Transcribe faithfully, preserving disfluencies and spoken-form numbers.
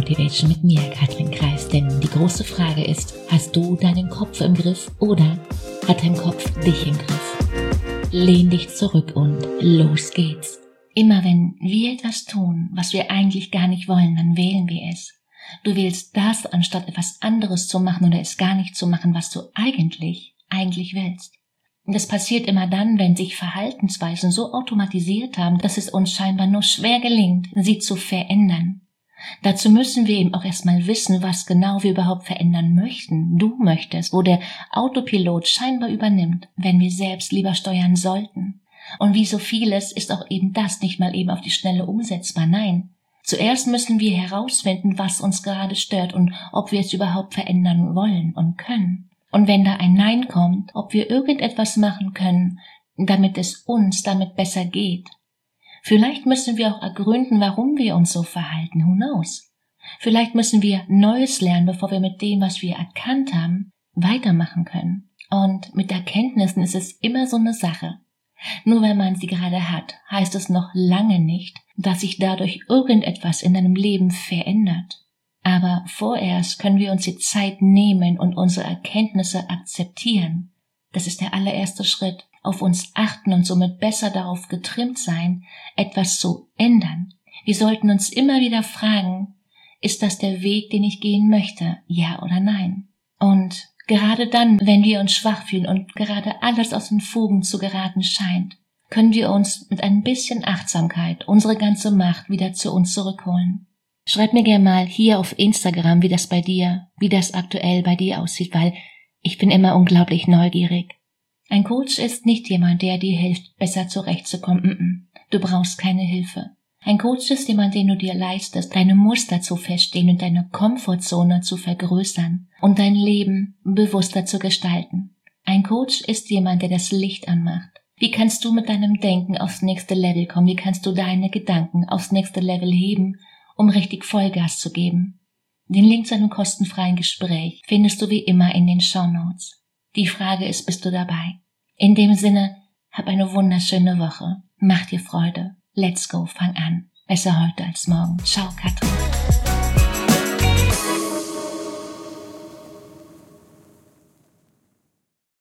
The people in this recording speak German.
Motivation mit mir, Katrin Kreis, denn die große Frage ist, hast du deinen Kopf im Griff oder hat dein Kopf dich im Griff? Lehn dich zurück und los geht's. Immer wenn wir etwas tun, was wir eigentlich gar nicht wollen, dann wählen wir es. Du wählst das, anstatt etwas anderes zu machen oder es gar nicht zu machen, was du eigentlich, eigentlich willst. Und das passiert immer dann, wenn sich Verhaltensweisen so automatisiert haben, dass es uns scheinbar nur schwer gelingt, sie zu verändern. Dazu müssen wir eben auch erstmal wissen, was genau wir überhaupt verändern möchten. Du möchtest, wo der Autopilot scheinbar übernimmt, wenn wir selbst lieber steuern sollten. Und wie so vieles ist auch eben das nicht mal eben auf die Schnelle umsetzbar. Nein, zuerst müssen wir herausfinden, was uns gerade stört und ob wir es überhaupt verändern wollen und können. Und wenn da ein Nein kommt, ob wir irgendetwas machen können, damit es uns damit besser geht. Vielleicht müssen wir auch ergründen, warum wir uns so verhalten. Who knows? Vielleicht müssen wir Neues lernen, bevor wir mit dem, was wir erkannt haben, weitermachen können. Und mit Erkenntnissen ist es immer so eine Sache. Nur weil man sie gerade hat, heißt es noch lange nicht, dass sich dadurch irgendetwas in deinem Leben verändert. Aber vorerst können wir uns die Zeit nehmen und unsere Erkenntnisse akzeptieren. Das ist der allererste Schritt. Auf uns achten und somit besser darauf getrimmt sein, etwas zu ändern. Wir sollten uns immer wieder fragen, ist das der Weg, den ich gehen möchte? Ja oder nein? Und gerade dann, wenn wir uns schwach fühlen und gerade alles aus den Fugen zu geraten scheint, können wir uns mit ein bisschen Achtsamkeit unsere ganze Macht wieder zu uns zurückholen. Schreib mir gerne mal hier auf Instagram, wie das bei dir, wie das aktuell bei dir aussieht, weil ich bin immer unglaublich neugierig. Ein Coach ist nicht jemand, der dir hilft, besser zurechtzukommen. Du brauchst keine Hilfe. Ein Coach ist jemand, den du dir leistest, deine Muster zu verstehen und deine Komfortzone zu vergrößern und dein Leben bewusster zu gestalten. Ein Coach ist jemand, der das Licht anmacht. Wie kannst du mit deinem Denken aufs nächste Level kommen? Wie kannst du deine Gedanken aufs nächste Level heben, um richtig Vollgas zu geben? Den Link zu einem kostenfreien Gespräch findest du wie immer in den Shownotes. Die Frage ist, bist du dabei? In dem Sinne, hab eine wunderschöne Woche. Mach dir Freude. Let's go, fang an. Besser heute als morgen. Ciao, Katrin.